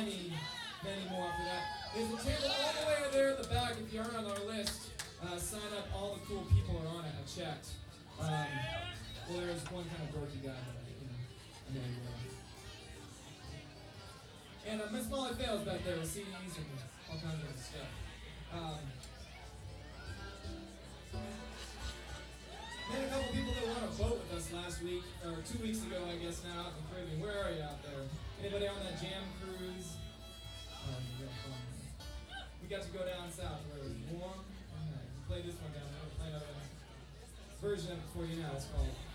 many, many more after that. There's a table all the way there at the back. If you aren't on our list, sign up. All the cool people are on it. I checked. Well, there's one kind of dorky guy, but I know you will. And Miss Molly Fails back there with CDs and all kinds of stuff. We had a couple people that were on a boat with us last week, or 2 weeks ago, I guess now, out in the Caribbean. Where are you out there? Anybody on that jam cruise? We got to go down south where it was warm. We played this one down there. We'll play another version of it for you now. It's called